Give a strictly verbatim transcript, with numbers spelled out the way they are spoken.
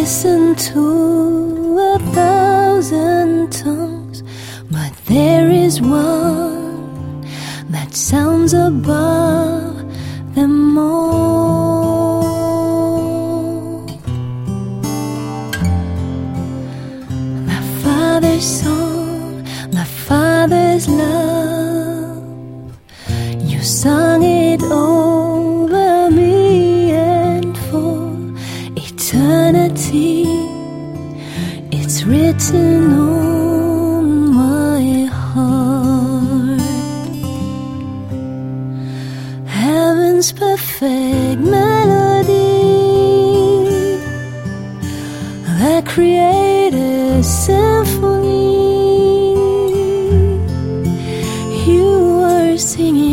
listen to a thousand tongues, but there is one that sounds above them all. My Father's song, my Father's love, you sung it over me, and for eternity it's written on my heart. Heaven's perfect melody, the Creator's symphony, you are singing